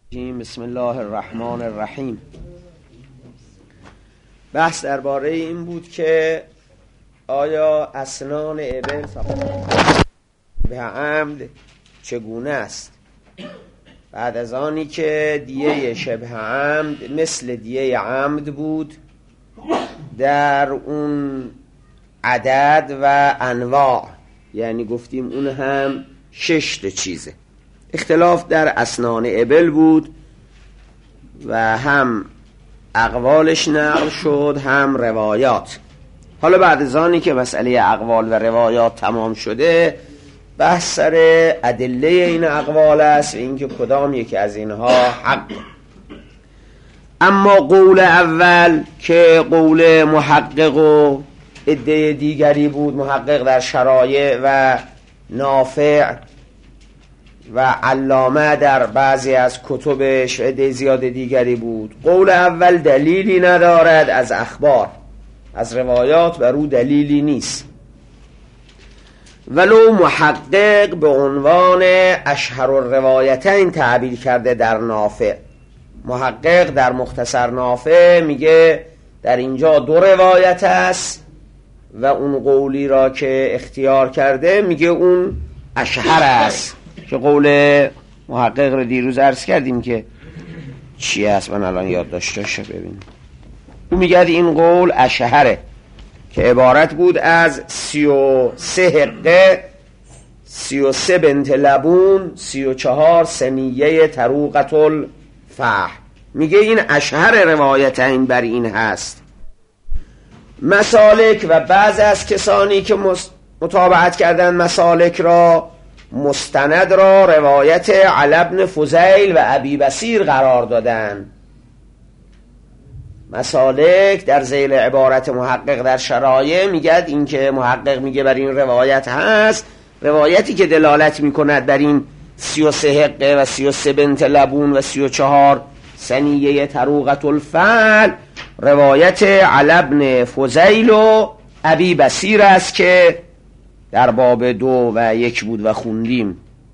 بسم الله الرحمن الرحیم. بحث درباره این بود که آیا اسنان ابل به عمد چگونه است بعد از آنی که دیه شبه عمد مثل دیه عمد بود در اون عدد و انواع، یعنی گفتیم اون هم 6 چیزه. اختلاف در اسنان ابل بود و هم اقوالش نقل شد هم روایات. حالا بعد از آنی که مسئله اقوال و روایات تمام شده، بحث سر ادله این اقوال است و اینکه کدام یکی از اینها حق. اما قول اول که قول محقق و عده دیگری بود، محقق در شرایع و نافع و علامه در بعضی از کتبش و عده زیاد دیگری بود، قول اول دلیلی ندارد از اخبار، از روایات بر او دلیلی نیست، ولو محقق به عنوان اشهر الروایتین تعبیر کرده در نافع. محقق در مختصر نافع میگه در اینجا 2 روایت است و اون قولی را که اختیار کرده میگه اون اشهر است، که قول محقق رو دیروز عرض کردیم که چی است، من الان یاد داشته ببینیم. او میگه این قول اشهره که عبارت بود از 33 حقه، 33 بنت لبون، 34 سنیه طروقة الفحل. میگه این اشهر روایتین بر این هست. مسالک و بعض از کسانی که متابعت کردن مسالک را، مستند را روایت علی بن فضیل و ابی بصیر قرار دادن. مسالک در ذیل عبارت محقق در شرایع میگه این که محقق میگه بر این روایت هست، روایتی که دلالت میکند بر این 33 حقه و 33 بنت لبون و 34 سنیه طروقة الفحل روایت علی بن فضیل و ابی بصیر است که در باب 2 و 1 بود و خوندیم.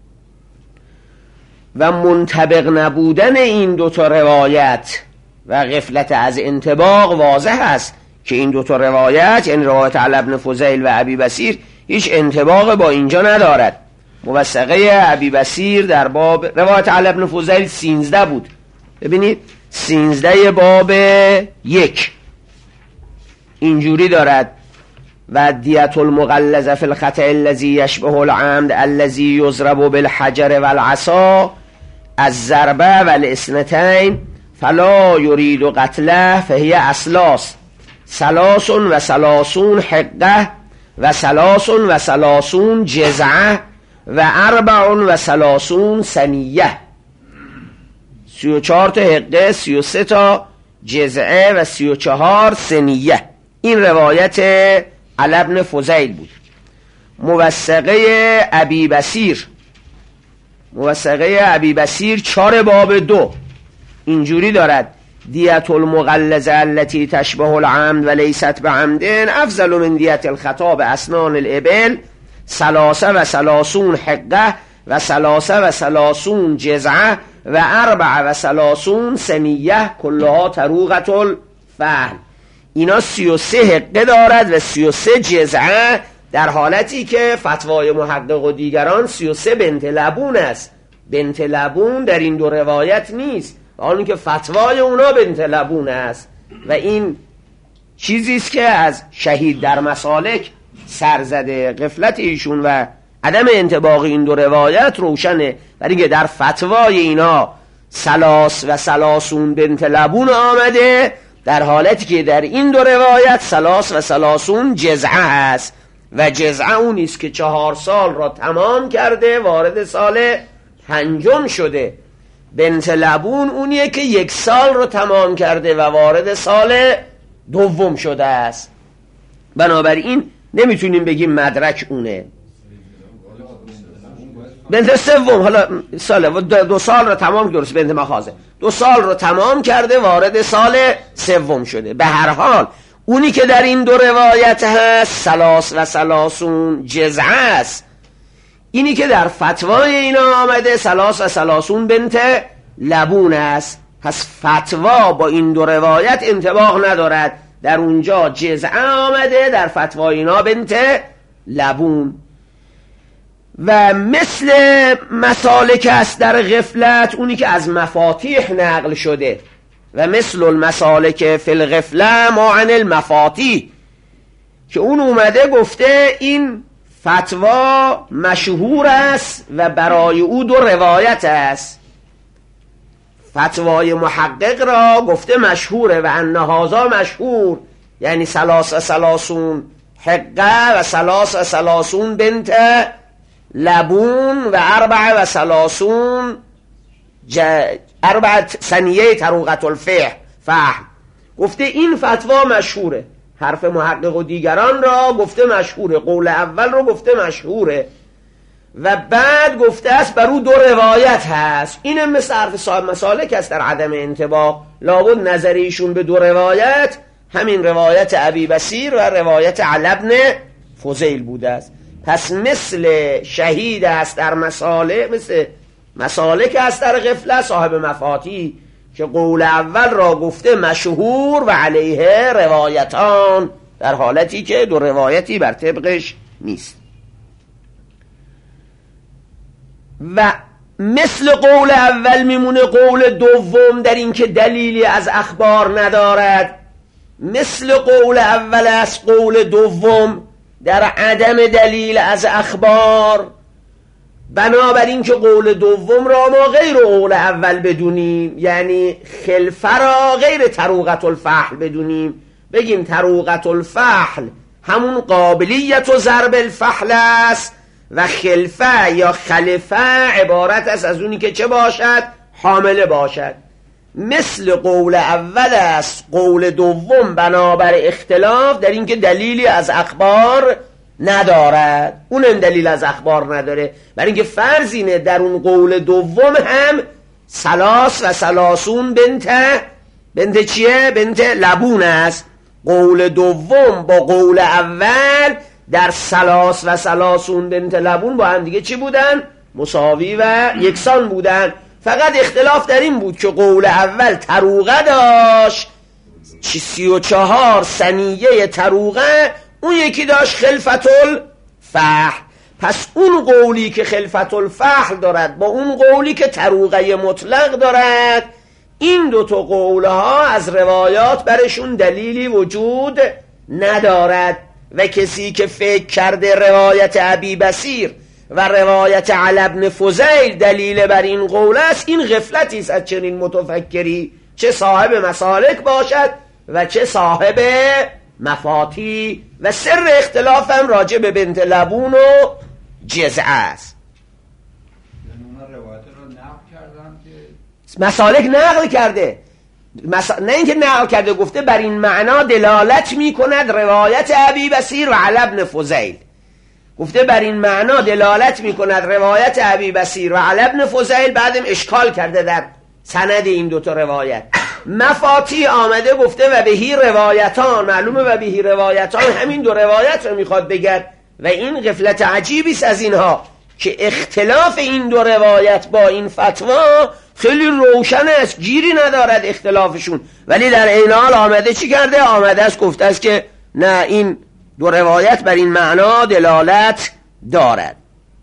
و منطبق نبودن این 2 روایت و غفلت از انطباق واضح است که این 2 روایت، یعنی روایت علی بن فضیل و ابی بصیر، هیچ انطباق با اینجا ندارد. موثقه ابی بصیر در باب روایت علی بن فضیل 13 بود، ببینید 13 باب 1 اینجوری دارد: و دیت المغلظه فی الخطأ الذی یشبه العمد الذی یضرب بالحجر والعصا الضربه والاثنتین فلا یرید قتله فهی اسلاس 33 حقه و 33 جزعه و 34 سنیه. 34 تا حقه، 33 تا جزعه و 34 سنیه. این روایت علی بن فضیل بود. موثقه ابی بصیر، موثقه ابی بصیر 4 باب 2 اینجوری دارد: دیت المغلظه التي تشبه العمد و لیست بعمد افضل من دیت الخطا باسنان الابل 33 حقه و 33 جزعه و 34 سنیه کلها طروقة الفحل. اینا 33 حقه دارد و 33 جزعه، در حالتی که فتوای محقق و دیگران 33 بنت لبون است. بنت لبون در این 2 روایت نیست، آنی که فتوای اونا بنت لبون است. و این چیزی است که از شهید در مسالک سر زده، غفلت ایشون و عدم انطباق این 2 روایت روشنه، برای اینکه در فتوای اینا 33 بنت لبون آمده، در حالتی که در این 2 روایت 33 جزعه است و جزعه اون است که 4 سال را تمام کرده وارد سال 5 شده. بنت لبون اونیه که 1 سال را تمام کرده و وارد سال 2 شده است. بنابراین نمیتونیم بگیم مدرک اونه. بنت 3 حالا سال 2 سال رو تمام، درست، بنت مخازه 2 سال رو تمام کرده وارد سال 3 شده. به هر حال اونی که در این 2 روایت هست 33 جزعه است، اینی که در فتوای اینا آمده 33 بنت لبون است. پس فتوا با این دو روایت انطباق ندارد. در اونجا جزعه آمده، در فتوای اینا بنت لبون. و مثل مسالک است در غفلت، اونی که از مفاتیح نقل شده، و مثل المسالک فی الغفله ما عن المفاتیح، که اون اومده گفته این فتوا مشهور است و برای او دو روایت است. فتوای محقق را گفته مشهوره و ان هذا مشهور، یعنی 33 حقه و 33 بنت لبون و 34 4 ثنیه طروقة الفحل. گفته این فتوا مشهوره. حرف محقق و دیگران را گفته مشهوره، قول اول رو گفته مشهوره و بعد گفته است بر او دو روایت هست. اینم مثل حرف صاحب مسالک است در عدم انطباق. لابد نظریشون به دو روایت همین روایت ابی بصیر و روایت علی بن فضیل بوده است. پس مثل شهید است در مسالک، مثل مسالک است در غفله صاحب مفاتی که قول اول را گفته مشهور و علیه روایتان، در حالتی که دو روایتی بر طبقش نیست. و مثل قول اول میمونه قول دوم در این که دلیلی از اخبار ندارد. مثل قول اول است قول دوم در عدم دلیل از اخبار. بنابراین که قول دوم را ما غیر قول اول بدونیم، یعنی خلفه را غیر طروقة الفحل بدونیم، بگیم طروقة الفحل همون قابلیت و ضرب الفحل است و خلفه یا خلفه عبارت است از اونی که چه باشد؟ حامله باشد. مثل قول اول است قول دوم بنابر اختلاف در اینکه دلیلی از اخبار ندارد. اونم دلیل از اخبار نداره، برای اینکه فرض اینه در اون قول دوم هم 33 بنت چیه؟ بنت لبون است. قول دوم با قول اول در 33 بنت لبون با هم دیگه چی بودن؟ مساوی و یکسان بودن. فقط اختلاف در این بود که قول اول طروقه داشت 34 ثنیه طروقه، اون یکی داشت خلفة الفحل. پس اون قولی که خلفة الفحل دارد با اون قولی که طروقه مطلق دارد، این دو تا قولها از روایات برشون دلیلی وجود ندارد و کسی که فکر کرده روایت ابی بصیر و روایت علی بن فضیل دلیل بر این قول است، این غفلتی است از چنین متفکری، چه صاحب مسالک باشد و چه صاحب مفاتی. و سر اختلاف هم راجع به بنت لبون و جزعه است. مسالک نقل کرده، نه اینکه نقل کرده، گفته بر این معنا دلالت می کند روایت ابی بصیر و علی بن فضیل. گفته بر این معنا دلالت می کند روایت ابی بصیر و علی بن فضیل. بعدم اشکال کرده در سند این دوتا روایت. مفاتی آمده گفته و بهی روایتان، معلومه و بهی روایتان همین دو روایت رو میخواد بگد و این غفلت عجیبی است از اینها که اختلاف این دو روایت با این فتوا خیلی روشن است، گیری ندارد اختلافشون، ولی در این حال آمده چی کرده؟ آمده است گفته است که نه، این دو روایت بر این معنا دلالت دارد.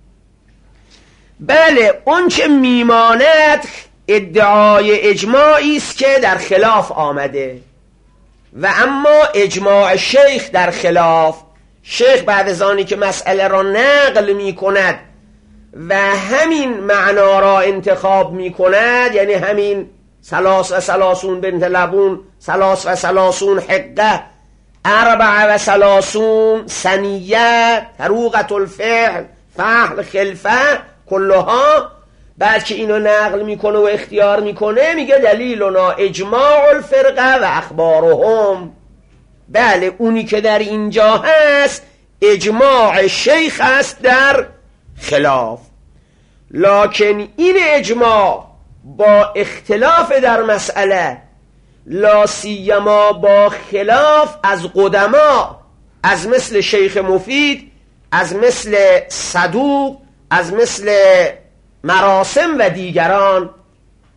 بله، اون چه میماند ادعای اجماعی است که در خلاف آمده و اما اجماع شیخ در خلاف. شیخ بعد از آنی که مسئله را نقل می کند و همین معنا را انتخاب می کند، یعنی همین 33 بنت لبون، 33 حقه، 34 ثنیه طروقة الفحل، فحل، خلفه، کلها، بعد که اینو نقل میکنه و اختیار میکنه میگه دلیلنا اجماع الفرقه و اخبارهم. بله، اونی که در اینجا هست اجماع شیخ است در خلاف، لکن این اجماع با اختلاف در مسئله، لا سیما با خلاف از قدما، از مثل شیخ مفید، از مثل صدوق، از مثل مراسم و دیگران.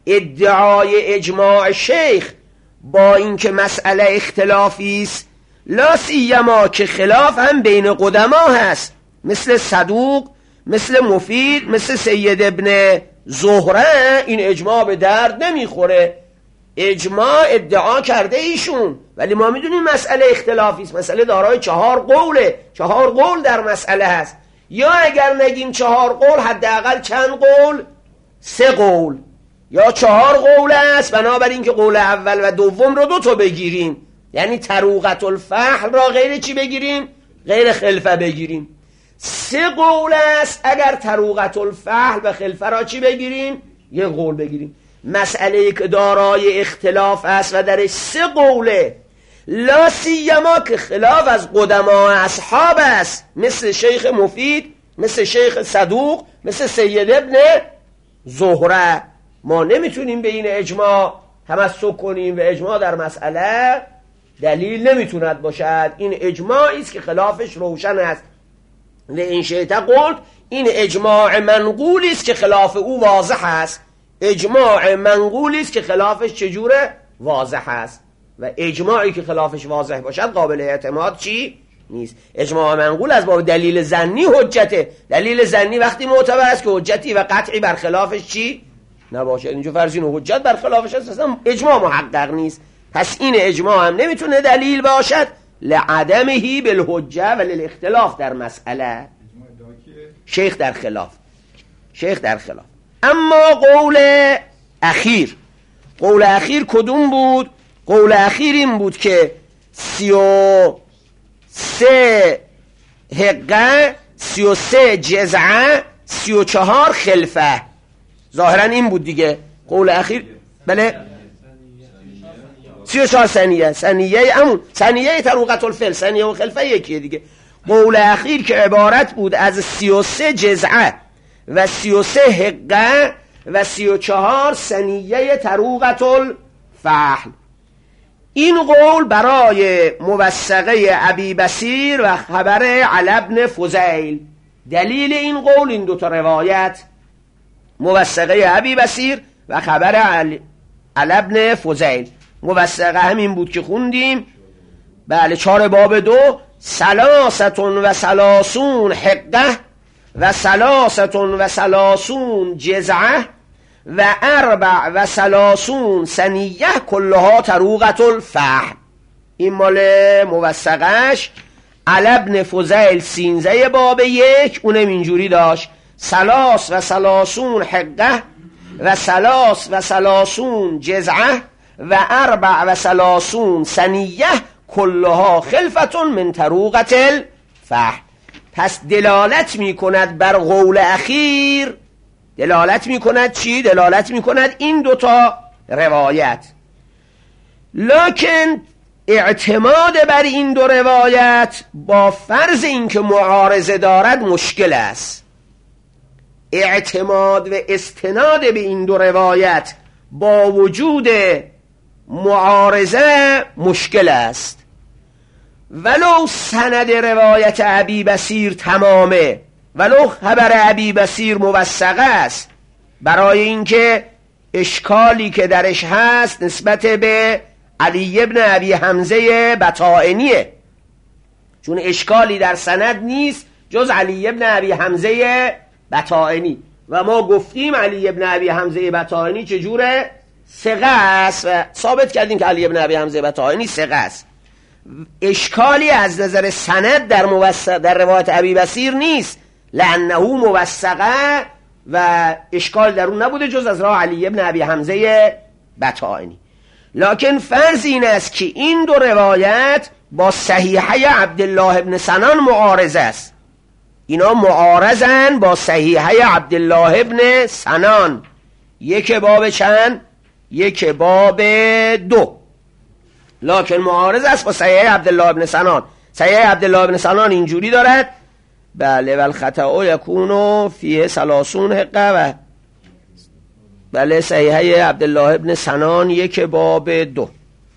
ادعای اجماع شیخ با اینکه مسئله اختلافی است، لا سیما که خلاف هم بین قدما هست، مثل صدوق، مثل مفید، مثل سید ابن زهره، این اجماع به درد نمیخوره. اجماع ادعا کرده ایشون، ولی ما میدونیم مسئله اختلافی است، مسئله دارای 4 قوله، 4 قول در مسئله هست. یا اگر نگیم 4 قول، حداقل چند قول؟ 3 قول یا 4 قول است، بنابراین که قول اول و دوم رو 2 تا بگیریم، یعنی تروقت الفحل را غیر چی بگیریم؟ غیر خلفه بگیریم. 3 قول است، اگر تروقت الفحل و خلفه را چی بگیریم؟ 1 قول بگیریم. مسئله که دارای اختلاف است و درش 3 قوله، لا سیما که خلاف از قدما اصحاب است، مثل شیخ مفید، مثل شیخ صدوق، مثل سید ابن زهره، ما نمیتونیم به این اجماع تمسک کنیم و اجماع در مسئله دلیل نمیتوند باشد. این اجماعی است که خلافش روشن است. لئن شئت قلت، این اجماع منقولی است که خلاف او واضح است. اجماع منقولی است که خلافش چجوره؟ واضح است. و اجماعی که خلافش واضح باشد قابل اعتماد چی؟ نیست. اجماع منقول از باب دلیل ظنی حجته. دلیل ظنی وقتی معتبر است که حجتی و قطعی بر خلافش چی؟ نباشه. اینجا فرضین و حجت بر خلافش است، اصلا اجماع محقق نیست. پس این اجماع هم نمیتونه دلیل باشد لعدمهی بالحجه و للاختلاف در مسئله. شیخ در خلاف. اما قول اخیر کدوم بود؟ قول اخیر این بود که 33 حقه، 33 جزعه، 34 خلفه. ظاهرا این بود دیگه قول اخیر. بله 34 ثنیه تروقت الفعل، ثنیه و خلفه یکیه دیگه. قول اخیر که عبارت بود از 33 جزعه و 33 حقه و 34 ثنیه تروقت الفحل. این قول برای موثقه ابی بصیر و خبر علی ابن فضیل. دلیل این قول این 2 تا روایت، موثقه ابی بصیر و خبر علی ابن فضیل. موثقه همین بود که خوندیم، بله 4 باب 2، 33 حقه و 33 جزعه و 34 ثنیه کلها تروقت الفحل. این مال موثقش. علی ابن فضیل 13 باب 1، اونم اینجوری داشت 33 حقه و 33 جزعه و 34 ثنیه کلها خلفتون من تروقت الفحل. پس دلالت می کند بر قول اخیر. دلالت می کند چی؟ دلالت می کند این 2 تا روایت. لکن اعتماد بر این 2 روایت با فرض این که معارضه دارد مشکل است. اعتماد و استناد به این 2 روایت با وجود معارضه مشکل است. ولو سند روایت ابی بصیر تمامه، ولو خبر ابی بصیر موثقه است، برای اینکه اشکالی که درش هست نسبت به علی ابن ابی حمزه بطائنیه، چون اشکالی در سند نیست جز علی ابن ابی حمزه بطائنی. و ما گفتیم علی ابن ابی حمزه بطائنی چجوره؟ ثقه است و ثابت کردیم که علی ابن ابی حمزه بطائنی ثقه است. اشکالی از نظر سند در روایت ابی بصیر نیست، لانه موثقه و اشکال در اون نبوده جز از راه علی ابن ابی حمزه بطائنی. لکن فرض این است که این 2 روایت با صحیحه عبدالله ابن سنان معارض است. اینا معارضن با صحیحه عبدالله ابن سنان. 1 باب چند؟ 1 باب 2. لکن معارض است با صحیحه عبدالله ابن سنان. صحیحه عبدالله ابن سنان اینجوری دارد، بله والخطأ یکون فیه 30 حقه و بله صحیحه عبدالله ابن سنان 1 باب 2.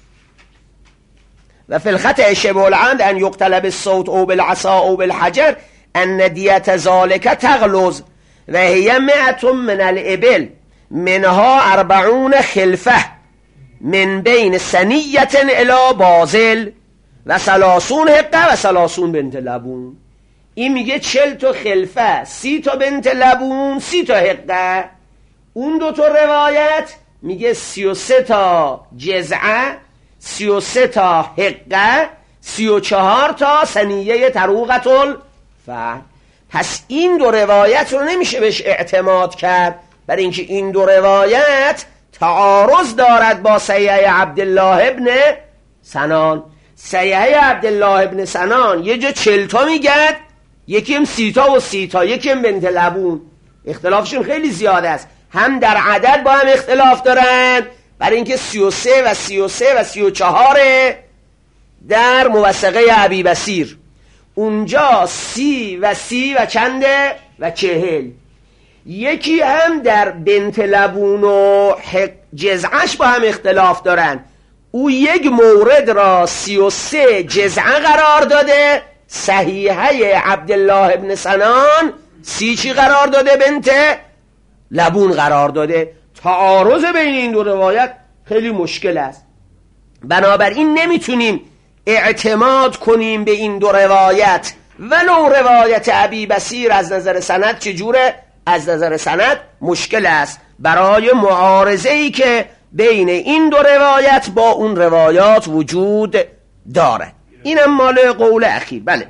و فی الخطأ شبه العمد ان یقتل بالصوت او بالعصا او بالحجر ان دیت ذالک تغلظ و هی 100 من الابل منها 40 خلفه من بین سنیت الی بازل و 30 حقه و 30 بنت لبون. این میگه 40 تا خلفه، 30 تا بنت لبون، 30 تا حقه. اون دو تا روایت میگه 33 تا جزعه، 33 تا حقه، 34 تا سنیه طروقة الفحل. پس این دو روایت رو نمیشه بهش اعتماد کرد، برای اینکه این دو روایت تعارض دارد با صحیح عبدالله ابن سنان. صحیح عبدالله ابن سنان یه جا 40 تا میگد، یکیم 30 تا و 30 تا، یکیم بنت لبون. اختلافشون خیلی زیاده است، هم در عدد با هم اختلاف دارن، برای اینکه 33 و 33 و 34 در موثقه ابی بصیر، اونجا 30 و 30 و چنده و 40. یکی هم در بنت لبون و جزعش با هم اختلاف دارن، او یک مورد را 33 جزعه قرار داده، صحیحه عبدالله ابن سنان 30 چی قرار داده؟ بنت لبون قرار داده. تعارض بین این دو روایت خیلی مشکل است، بنابراین نمیتونیم اعتماد کنیم به این دو روایت، ولو روایت ابی بصیر از نظر سند چجوره؟ از نظر سند مشکل است برای معارضه ای که بین این دو روایت با اون روایات وجود داره. اینم مال قول اخیر. بله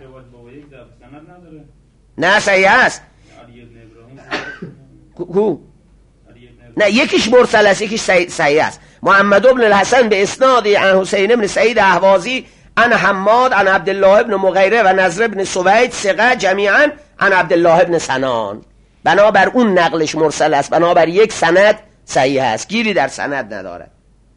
نه صحیح است. نه یکیش مرسل است، یکیش صحیح است. محمد بن الحسن به اسناد عن حسین بن سعید اهوازی عن حماد عن عبدالله بن مغیره و نضر بن سوید ثقه جمیعا عن عبدالله بن سنان. بنابر اون نقلش مرسل است، بنابر یک سند صحیح است، گیری در سند نداره.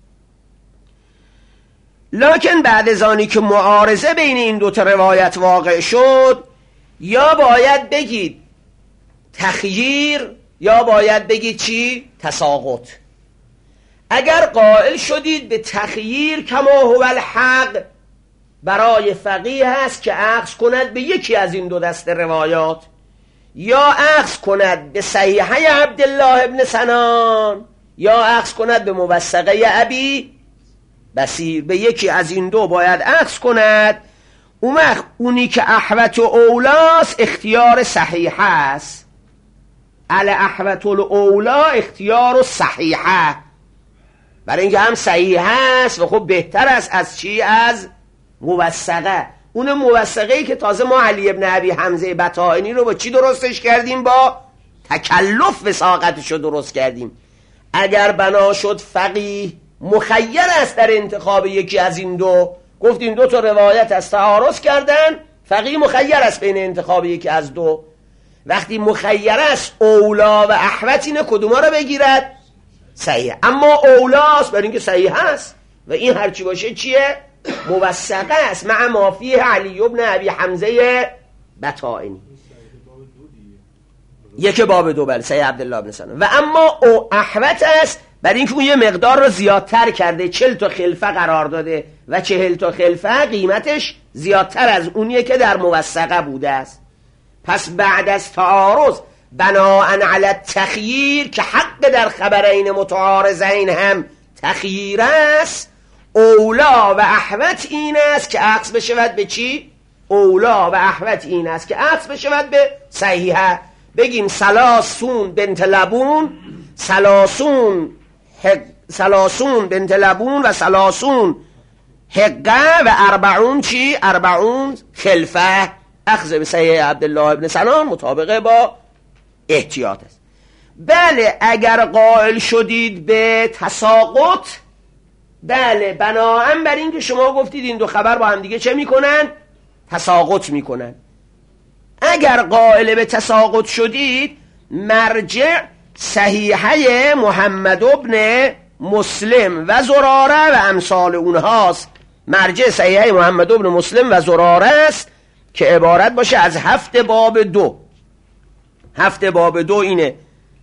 لکن بعد از آنی که معارضه بین این دو تا روایت واقع شد، یا باید بگید تخییر یا باید بگید چی؟ تساقط. اگر قائل شدید به تخییر کما هو الحق، برای فقیه هست که اخذ کند به یکی از این دو دسته روایات، یا اخذ کند به صحیحه عبدالله ابن سنان، یا اخذ کند به موثقه ابی بصیر. به یکی از این دو باید اخذ کند. اونی که احوط و اولاست اختیار صحیحه است. الاحوط الاولا اختیار صحیحه، برای اینکه هم صحیحه است و خب بهتر است از چی؟ از موثقه. اون موثقه‌ای که تازه ما علی ابن ابی حمزه بطائنی رو با چی درستش کردیم؟ با تکلف وثاقتش رو درست کردیم. اگر بنا شد فقیه مخیر است در انتخاب یکی از این دو، گفت این دو تا روایت از تعارض کردن، فقیه مخیر است بین انتخاب یکی از دو. وقتی مخیر است اولا و احوط اینه کدوما رو بگیرد؟ صحیح. اما اولاست برای اینکه صحیح است و این هرچی باشه چیه؟ موثقه است مع ما فیه علی ابن ابی حمزه بطائنی. یک باب دو، بله صحیح عبدالله ابن سنان. و اما او احوط است برای اینکه اون یه مقدار رو زیادتر کرده، 40 تا خلفه قرار داده و 40 تا خلفه قیمتش زیادتر از اونیه که در موثقه بوده است. پس بعد از تعارض بناءً علی التخییر که حق در خبرین متعارضین هم تخییر است، اولا و احوط این است که عکس بشود به چی؟ اولا و احوط این است که عکس بشود به صحیحه. بگیم 30 بنت لبون، 30 بنت لبون و 30 حقه و 40 چی؟ 40 خلفه. اخذ به صحیح عبدالله ابن سنان مطابقه با احتیاط است. بله اگر قائل شدید به تساقط، بله بناهن بر این که شما گفتید این دو خبر با هم دیگه چه میکنن؟ تساقط میکنن. اگر قائل به تساقط شدید، مرجع صحیحه محمد ابن مسلم و زراره و امثال اونهاست. مرجع صحیحه محمد ابن مسلم و زراره است که عبارت باشه از 7 باب 2. 7 باب 2 اینه.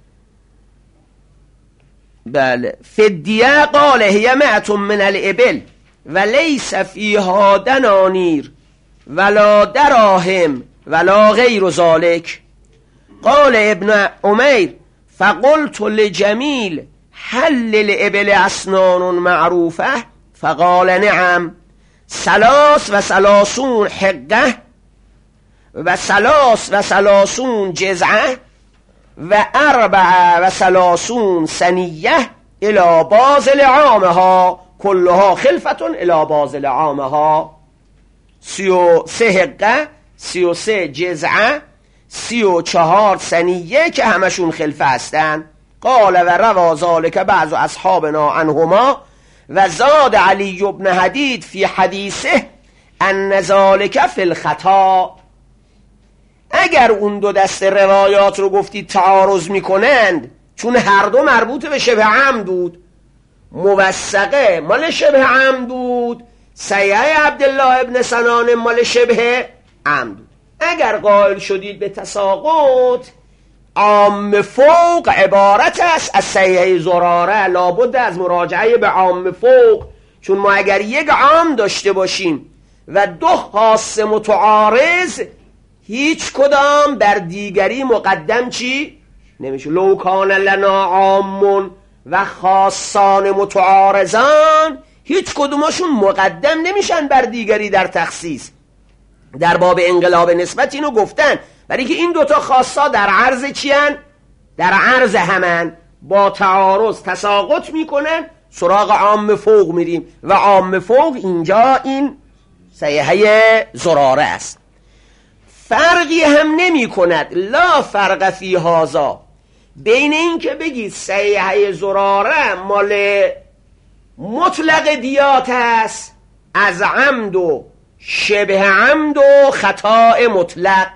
بله فدیه قال هی 100 من الابل و لیس فیها دنانیر ولا دراهم ولا غیر ذلك. قال ابن عمیر فقلت لجمیل هل للابل اسنان معروفه فقال نعم 33 حقه و 33 جزعه و 34 سنیه الى بازل عامها کلها خلفتون الى بازل عامها 33 حقه 33 جزعه 34 سنیه که همشون خلفه هستن. قال و روا ذلك بعض اصحابنا عنهما و زاد علی بن حدید فی حدیثه ان ذلك فی الخطا. اگر اون دو دست روایات رو گفتید تعارض میکنند، چون هر دو مربوط به شبه عمد بود، موثقه مال شبه عمد بود، صحیح عبدالله ابن سنان مال شبه عمد بود. اگر قائل شدید به تساقط، عام فوق عبارت است از صحیح زراره، لابد از مراجعه به عام فوق، چون ما اگر یک عام داشته باشیم و دو خاص متعارض، هیچ کدام بر دیگری مقدم چی؟ نمیشه. لو کان لنا عامون و خاصان متعارضان، هیچ کدومشون مقدم نمیشن بر دیگری در تخصیص. در باب انقلاب نسبت اینو گفتن، برای که این دوتا خاصا در عرض چیان؟ در عرض همن، با تعارض تساقط میکنن، سراغ عام فوق میریم و عام فوق اینجا این صحیحه زراره است. فرقی هم نمی کند، لا فرق فی هذا، بین این که بگید صحیحه زراره مال مطلق دیات است، از عمد و شبه عمد و خطا مطلق،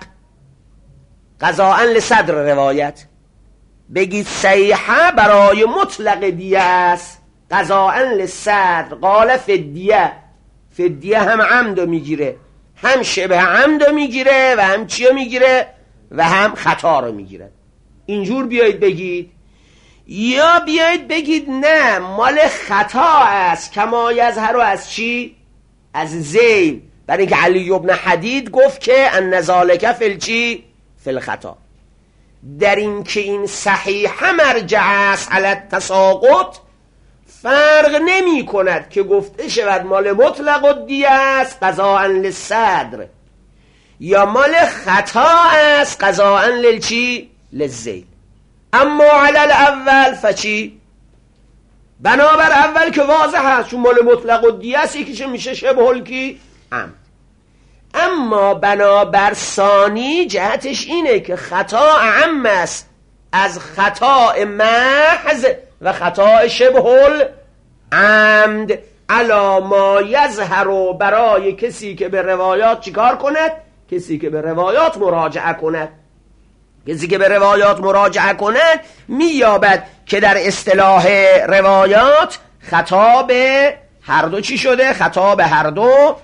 قضاء لصدر روایت، بگید صحیحه برای مطلق دیه است، قضاء لصدر. قال فدیه، فدیه هم عمد میگیره، هم شبه عمد میگیره و هم چیه میگیره و هم خطا رو میگیره. اینجور بیایید بگید، یا بیایید بگید نه مال خطا است، کما یظهر از چی؟ از ذیل، برای اینکه علی بن حدید گفت که ان ذالک فی چی؟ فی الخطا. در این که این صحیح مرجع است علی التساقط، فرق نمی کند که گفته شود مال مطلق الدیه است قضاء للصدر، یا مال خطا است قضاء للچی؟ للذیل. اما علی الاول فچی؟ بنابر اول که واضح است، چون مال مطلق الدیه است، یکیش میشه شبه الکی عمد. اما بنابر ثانی جهتش اینه که خطا اعم است از خطا محض و خطا شبه العمد، علا ما یظهر، برای کسی که به روایات چیکار کند؟ کسی که به روایات مراجعه کند. کسی که به روایات مراجعه کند مییابد که در اصطلاح روایات خطا به هر دو چی شده؟ خطا به هر دو،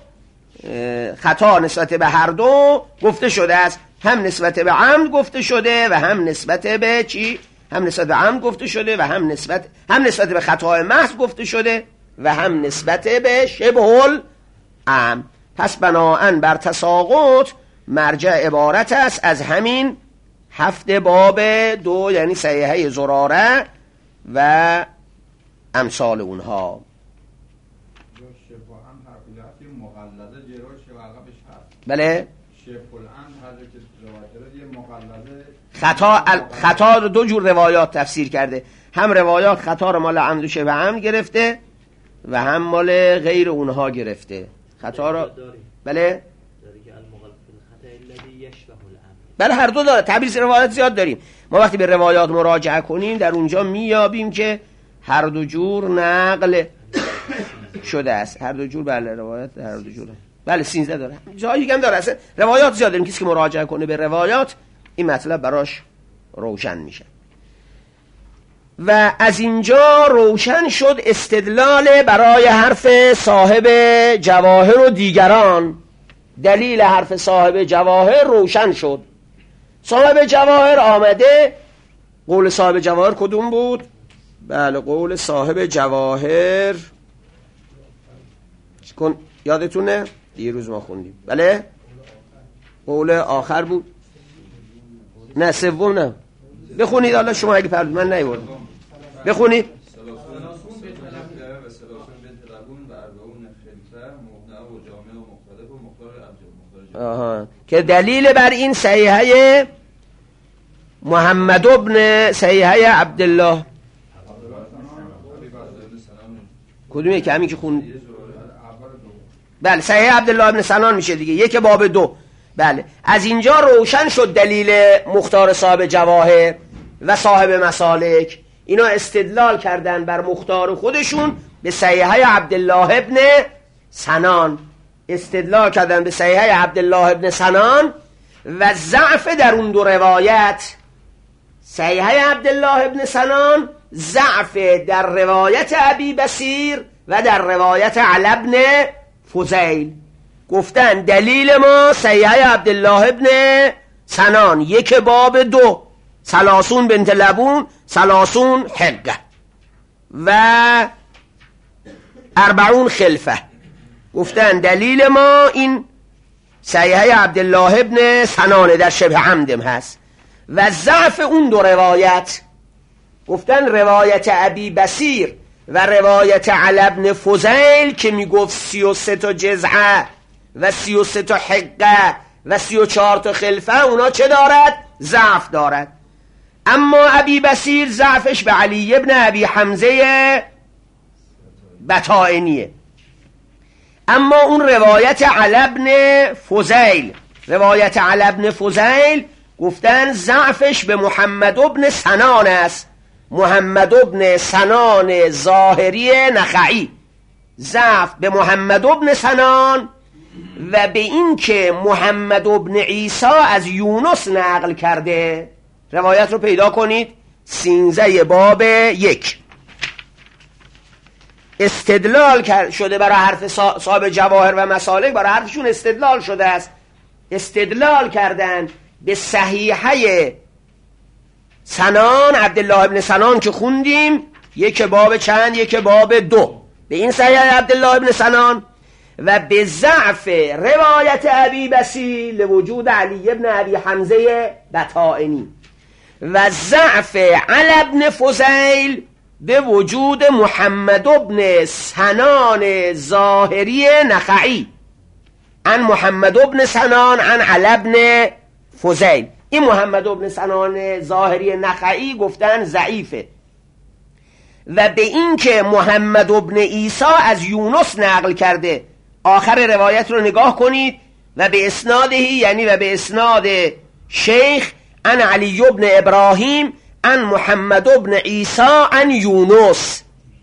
خطا نسبت به هر دو گفته شده است، هم نسبت به عمد گفته شده و هم نسبت به چی؟ هم نسبت به عمد گفته شده و هم نسبت به خطا محض گفته شده و هم نسبت به شبه العمد. پس بناهن بر تساقط مرجع عبارت است از همین 7 باب 2، یعنی صحیحه زراره و امثال اونها. بله، خطا رو 2 جور روایات تفسیر کرده، هم روایات خطا رو مال عمد و شبه عمد گرفته و هم مال غیر اونها گرفته. خطا رو بله بله هر دو داره. تعبیر روایات زیاد داریم. ما وقتی به روایات مراجعه کنیم در اونجا میابیم که هر دو جور نقل شده است. هر دو جور بله روایات هر دو جوره. بله 13 داره. جایی هم داره. اصلا روایات زیاد داریم. کسی که مراجعه کنه به روایات این مطلب براش روشن میشه. و از اینجا روشن شد استدلال برای حرف صاحب جواهر و دیگران. دلیل حرف صاحب جواهر روشن شد. صاحب جواهر آمده، قول صاحب جواهر کدوم بود؟ بله قول صاحب جواهر یادتونه؟ دیروز ما خوندیم. بله قول آخر بود؟ نه سوم نه بخونید حالا شما اگه پرد من نیوردم بخونید. آها که دلیل بر این صحیحه محمد ابن صحیحه عبدالله کدومه که همین که خون بله صحیح عبدالله ابن سنان میشه دیگه، یک باب 2. بله از اینجا روشن شد دلیل مختار صاحب جواهر و صاحب مسالک. اینا استدلال کردن بر مختار خودشون به صحیحه عبدالله ابن سنان، استدلال کردن به صحیحه عبدالله ابن سنان و ضعف در اون دو روایت. صحیحه عبدالله ابن سنان ضعف در روایت ابی بصیر و در روایت علی ابن فضیل. گفتن دلیل ما صحیحه عبدالله ابن سنان، یک باب 2، 30 بنت لبون 30 حقه و 40 خلفه. گفتن دلیل ما این صحیحه عبدالله ابن سنانه، در شبه عمدم هست. و ضعف اون دو روایت گفتن روایت ابی بصیر و روایت علی ابن فضیل که میگفت 33 تا جزعه و 33 تا حقه و 34 تا خلفه، اونا چه دارد؟ ضعف دارد. اما ابی بصیر ضعفش به علی ابن ابی حمزه بطائنیه. اما اون روایت علی ابن فضیل، روایت علی ابن فضیل گفتن ضعفش به محمد ابن سنان است، محمد ابن سنان ظاهری نخعی. ضعف به محمد ابن سنان و به این که محمد ابن عیسی از یونس نقل کرده. روایت رو پیدا کنید 13 باب 1. استدلال شده برای حرف صاحب جواهر و مسالک، برای حرفشون استدلال شده است. استدلال کردن به صحیحه سنان عبدالله ابن سنان که خوندیم، یک باب چند؟ یک باب 2، به این صحیحه عبدالله ابن سنان و به ضعف روایت ابی بصیر لوجود علی ابن ابی حمزه بطائنی و ضعف علی ابن فضیل به وجود محمد ابن سنان ظاهری نخعی عن محمد ابن سنان عن علی ابن فضیل. این محمد ابن سنان ظاهری نخعی گفتن ضعیفه. و به این که محمد ابن عیسی از یونس نقل کرده، آخر روایت رو نگاه کنید، و به اسنادهی یعنی و به اسناد شیخ عن علی ابن ابراهیم عن محمد ابن عیسی عن یونس.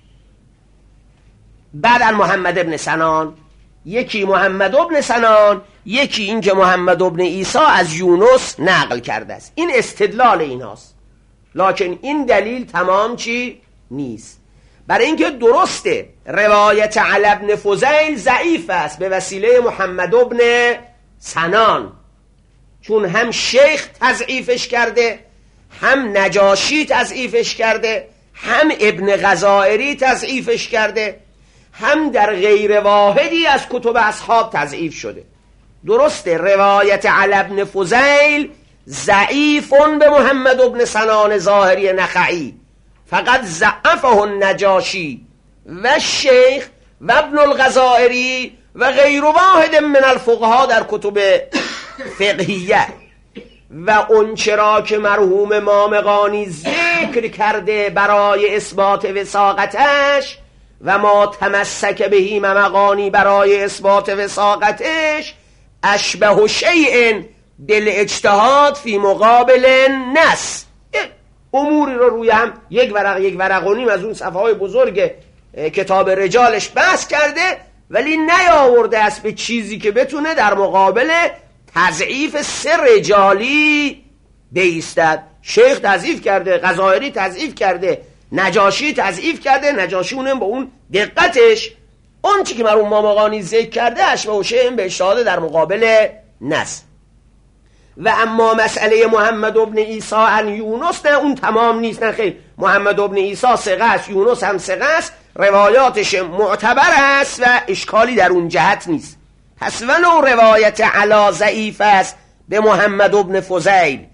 بعد عن محمد ابن سنان، یکی محمد ابن سنان، یکی این که محمد ابن عیسی از یونس نقل کرده است. این استدلال ایناست، لکن این دلیل تمام چی نیست. برای اینکه درسته روایت علی ابن فضیل ضعیف است به وسیله محمد ابن سنان، چون هم شیخ تضعیفش کرده، هم نجاشی تضعیفش کرده، هم ابن غزائری تضعیفش کرده، هم در غیر واحدی از کتب اصحاب تضعیف شده. درسته روایت علی ابن فضیل ضعیفون به محمد ابن سنان ظاهری نخعی، فقط ضعفه النجاشی و شیخ و ابن الغزائری و غیر واحد من الفقها در کتب فقهیه. و اونچرا که مرحوم مامقانی ذکر کرده برای اثبات وثاقتش و ما تمسک بهی مامقانی برای اثبات وثاقتش، اشبه شیء بالاجتهاد فی مقابل نص. اموری رو روی هم یک ورق و نیم از اون صفحه‌های بزرگ کتاب رجالش بحث کرده، ولی نیاورده است به چیزی که بتونه در مقابل تضعیف 3 رجالی بایستد. شیخ تضعیف کرده، غزائری تضعیف کرده، نجاشی تضعیف کرده. نجاشی اونم با اون دقتش اون چی که مرحوم مامقانی ذکر کرده اشبه شیء به اجتهاد در مقابل نص. و اما مسئله محمد ابن عیسی عن یونس، نه اون تمام نیست، نه خیر. محمد ابن عیسی ثقه است، یونس هم ثقه است، روایاتش معتبر است و اشکالی در اون جهت نیست. پس ولو روایت علا ضعیف است به محمد ابن فضیل،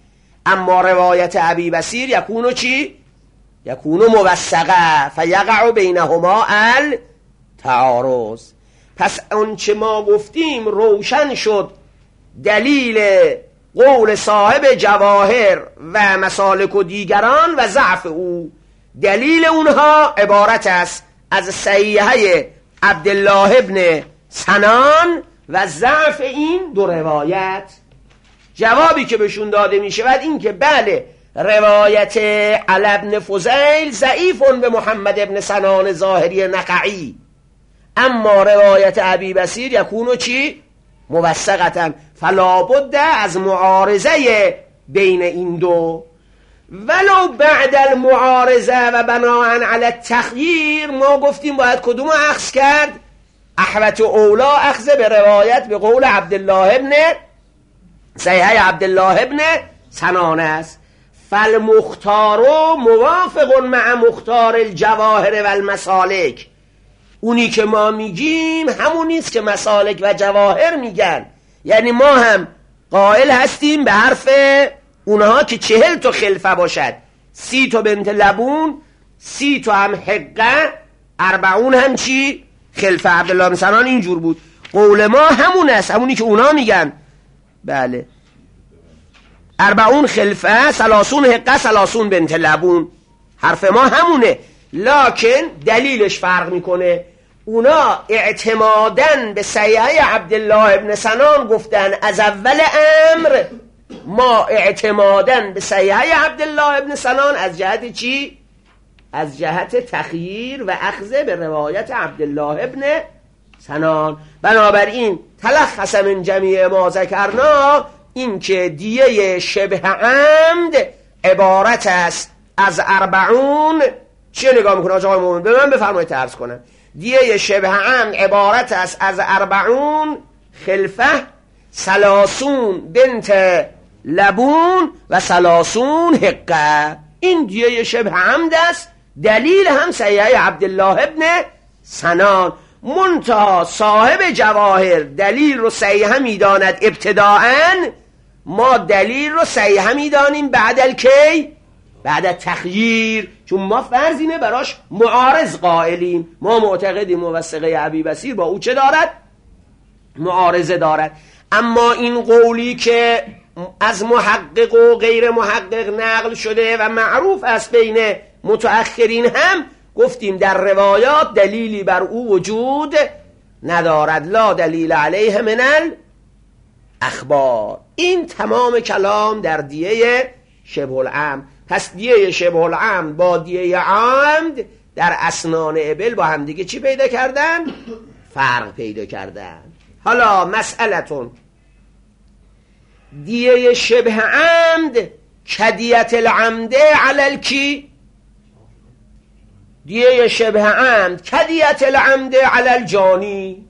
اما روایت ابی بصیر یکونو چی؟ یکونو موثقه فیقع بینهما التعارض. پس آنچه ما گفتیم روشن شد دلیل قول صاحب جواهر و مسالک و دیگران و ضعف او. دلیل اونها عبارت است از صحیحه عبدالله ابن سنان و ضعف این دو روایت. جوابی که بهشون داده می شود این که بله روایت علی ابن فضیل ضعیف به محمد ابن سنان ظاهری نقعی، اما روایت ابی بصیر یکونو چی؟ موثقتا، فلا بد از معارضه بین این دو. ولو بعد المعارضه و بناء علی التخییر ما گفتیم باید کدوم اخذ کرد؟ احوط اولا اخذ به روایت به قول عبدالله ابن صحیح عبدالله ابن سنان است. فالمختار موافق مع مختار الجواهر و المسالک. اونی که ما میگیم همونیست که مسالک و جواهر میگن، یعنی ما هم قائل هستیم به حرف اونها که 40 تا خلفه باشد، 30 تا بنت لبون، 30 تا هم حقه، 40 هم چی؟ خلفه. عبدالله بن سنان اینجور بود. قول ما همون است، همونی که اونا میگن. بله 40 خلفه، 30 حقه، 30 بنت لبون. حرف ما همونه، لکن دلیلش فرق میکنه. اونا اعتمادن به صحیحه عبدالله ابن سنان گفتن از اول امر، ما اعتمادن به صحیحه عبدالله ابن سنان از جهت چی؟ از جهت تخییر و اخذ به روایت عبدالله ابن سنان. بنابراین تلخص من جمیع ما ذکرنا این که دیه شبه عمد عبارت است از 40. چیه نگاه میکنه آقای مومن؟ به من بفرمایید تعرض کنم. دیه شبه عمد عبارت است از 40 خلفه، 30 بنت لبون و 30 حقه. این دیه شبه عمد است. دلیل هم صحیحه عبدالله ابن سنان. منتها صاحب جواهر دلیل رو صحیحه میداند ابتداءً، ما دلیل رو صحیحه میدانیم بعد الکی؟ بعد تخییر. چون ما فرض اینه براش معارض قائلیم. ما معتقدیم موثقه ابی بصیر با او چه دارد؟ معارضه دارد. اما این قولی که از محقق و غیر محقق نقل شده و معروف است بین متأخرین هم، گفتیم در روایات دلیلی بر او وجود ندارد. لا دلیل علیه من الاخبار. این تمام کلام در دیه شبه العمد. پس دیه شبه العمد با دیه عمد در اسنان ابل با هم دیگه چی پیدا کردن؟ فرق پیدا کردن. حالا مسئلتون دیه شبه عمد کدیت العمد علل کی؟ دیه شبه عمد کدیت العمد علل جانی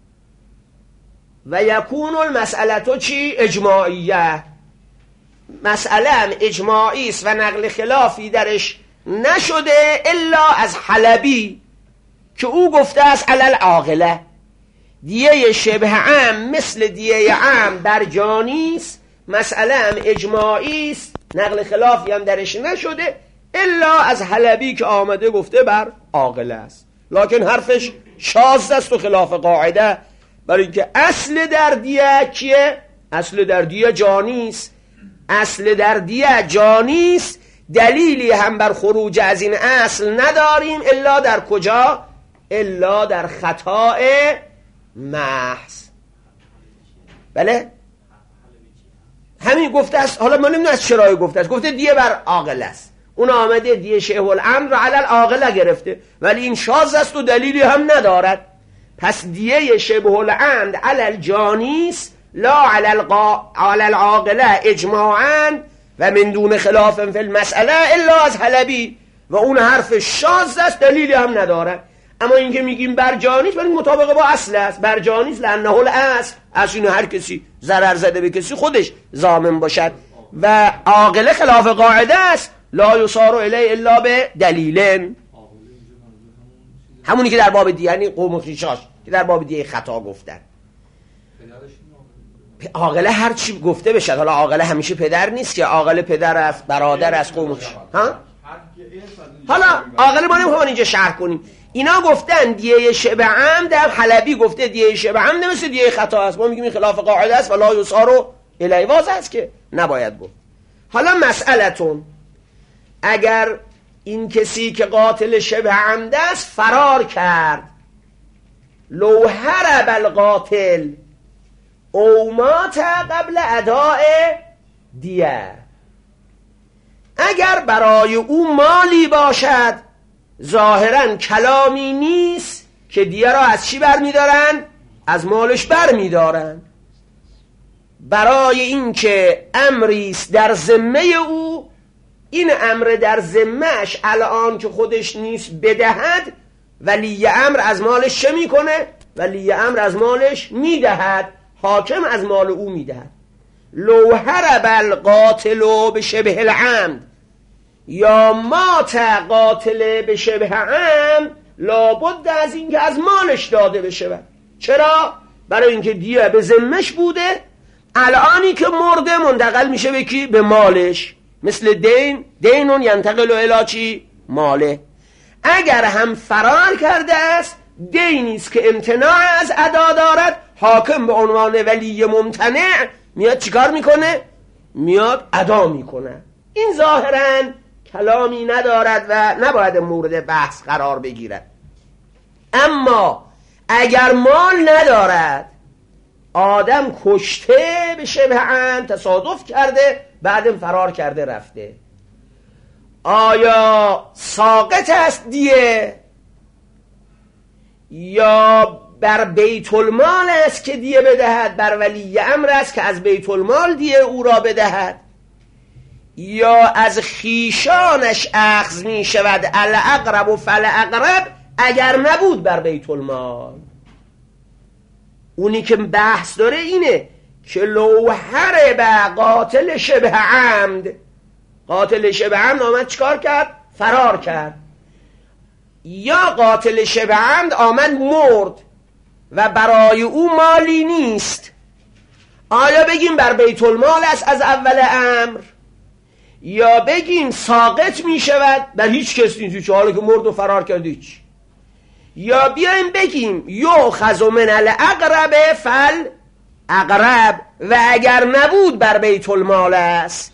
و یکون المسئله تو چی؟ اجماعیه. مسئله هم اجماعی است و نقل خلافی درش نشده الا از حلبی که او گفته است علل عاقله. دیه شبه عام مثل دیه عام بر جانی است. مسئله هم اجماعی است، نقل خلافی هم درش نشده الا از حلبی که آمده گفته بر عاقله است. لکن حرفش شاذ است و خلاف قاعده، برای اینکه اصل در دیه کیه؟ اصل در دیه جانی است. اصل در دیه جانی است. دلیلی هم بر خروج از این اصل نداریم الا در کجا؟ الا در خطاء محض. بله همین گفته است. حالا ما نمیدونم از چرا گفته است. گفته دیه بر عاقل است. اون آمده دیه شبه العمد را علل عاقله گرفته، ولی این شاذ است و دلیلی هم ندارد. پس دیه شبه العمد علل جانی است لا علل عاقله اجماعاً و من دون خلاف فی المسئله الا از حلبی و اون حرف شاذ است، دلیلی هم ندارد. اما اینکه میگیم برجانیست، ولی مطابق با اصل است. برجانیست لانه الاصل، اصل اینو هر کسی ضرر زده به کسی خودش ضامن باشد و عاقله خلاف قاعده است. لا یصار الیه الا به دلیل. همونی که در باب دیه، یعنی قوم خیشاش که در باب دیه خطا گفتن. عاقله هر چی گفته بشه. حالا عاقله همیشه پدر نیست که، عاقله پدر است، برادر است، قومش. ها حالا عاقله ما نمیخوام اینجا شرح کنیم. اینا گفتن دیه شبه عمد، حلبی گفته دیه شبه عمد مثل دیه خطا است. ما میگیم این خلاف قاعده است و لا یسارو الی، واضح است که نباید گفت. حالا مسئلتون، اگر این کسی که قاتل شبه عمد است فرار کرد، لو هرب القاتل او مات قبل اداء دیه، اگر برای او مالی باشد ظاهرا کلامی نیست که دیه را از چی برمیدارن؟ از مالش برمیدارن. برای اینکه امریست در ذمه او، این امر در ذمهش الان که خودش نیست بدهد، ولی امر از مالش چه میکنه؟ ولی امر از مالش میدهد، حاکم از مال او میدهد. لو هرب القاتل به شبه العمد یا مات قاتل به شبه عمد، لابد از اینکه از مالش داده بشه. چرا؟ برای اینکه دیه به ذمهش بوده، الانی که مرده منتقل میشه به کی؟ به مالش. مثل دینون ینتقل الی چی؟ ماله. اگر هم فرار کرده است، دینیست که امتناع از ادا دارد، حاکم به عنوان ولی ممتنع میاد چیکار میکنه؟ میاد ادا میکنه. این ظاهرا کلامی ندارد و نباید مورد بحث قرار بگیرد. اما اگر مال ندارد، آدم کشته به شبه عمد، تصادف کرده، بعدم فرار کرده رفته، آیا ساقط است دیه یا بر بیت المال است که دیه بدهد؟ بر ولی امر است که از بیت المال دیه او را بدهد، یا از خیشانش اخذ می شود الاقرب و فالاقرب اگر نبود بر بیت المال؟ اونی که بحث داره اینه که لو هرب قاتل شبه عمد، قاتل شبه عمد آمد چیکار کرد؟ فرار کرد. یا قاتل شبه عمد آمد مرد و برای او مالی نیست، آیا بگیم بر بیت المال است از اول امر، یا بگیم ساقط می شود بر هیچ کس نیست، چه حالا که مرد و فرار کرد هیچ، یا بیایم بگیم یؤخذ من الاقرب فالاقرب و اگر نبود بر بیت المال است.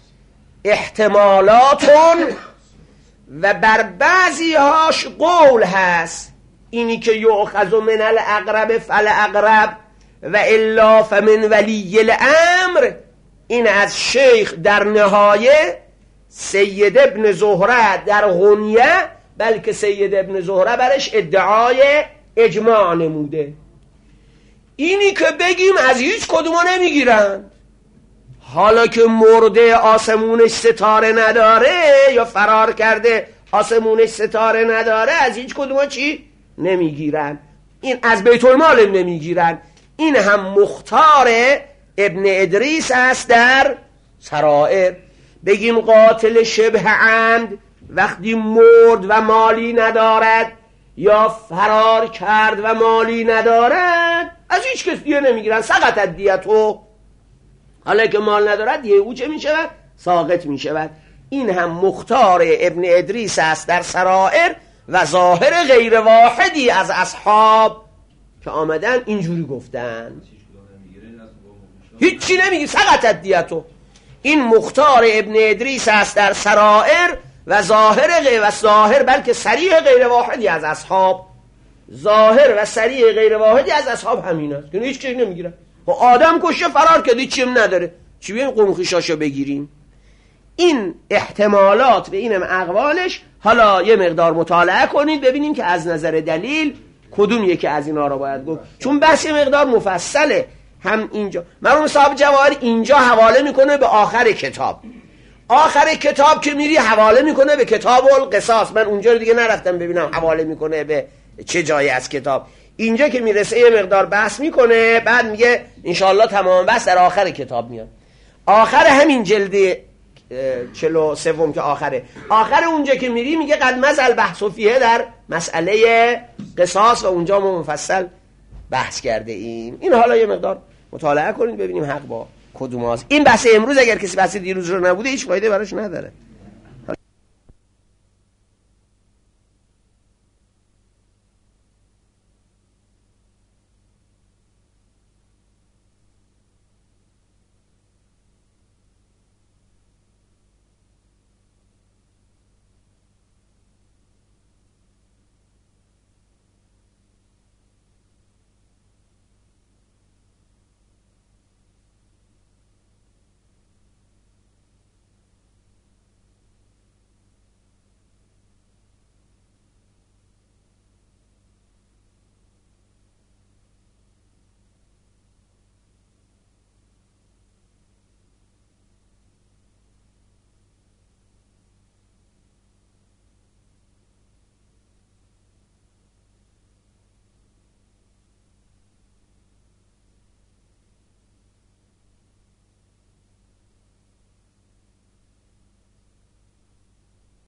احتمالاتون و بر بعضی هاش قول هست، اینی که یؤخذ من الاقرب فالاقرب و الا فمن ولی الامر، این از شیخ در نهایه، سید ابن زهره در غنیه، بلکه سید ابن زهره برش ادعای اجماع نموده. اینی که بگیم از هیچ کدوم نمیگیرن، حالا که مرده آسمونش ستاره نداره یا فرار کرده آسمونش ستاره نداره، از هیچ کدوم چی؟ نمیگیرن. این از بیت المال نمیگیرن. این هم مختار ابن ادریس است در سرائر. بگیم قاتل شبه عمد وقتی مرد و مالی ندارد یا فرار کرد و مالی ندارد، از هیچ کس دیه نمیگیرن، سقط دیتو. حالا که مال ندارد دیه او چه میشود؟ ساقط میشود. این هم مختار ابن ادریس است در سرائر و ظاهر غیر واحدی از اصحاب که آمدن اینجوری گفتن، هیچی نمیگی، سقط دیتو. این مختار ابن ادریس است در سرائر و ظاهر بلکه صریح غیر واحدی از اصحاب، ظاهر و صریح غیر واحدی از اصحاب همین است که هیچ چیز نمیگیرن. آدم کشه فرار کرده چیم نداره، چی بیایم قمخیشاشو بگیریم؟ این احتمالات و اینم اقوالش. حالا یه مقدار مطالعه کنید ببینیم که از نظر دلیل کدوم یکی از اینا رو باید گفت، چون بحث یه مقدار مفصله. هم اینجا مرحوم صاحب جواهر اینجا حواله میکنه به آخر کتاب، آخر کتاب که میری حواله میکنه به کتاب القصاص. من اونجا رو دیگه نرفتم ببینم حواله میکنه به چه جایی از کتاب. اینجا که میرسه یه مقدار بحث میکنه، بعد میگه انشاءالله تمام بحث در آخر کتاب میاد. آخر همین جلد 43 که آخر اونجا که میری میگه قد مزل بحث و فیه در مسئله قصاص و اونجا ما مفصل بحث کرده ایم. این حالا یه مقدار مطالعه کنید ببینیم حق با کدوم هاست. این بحث امروز اگر کسی بحث دیروز رو نبوده هیچ فایده براش نداره.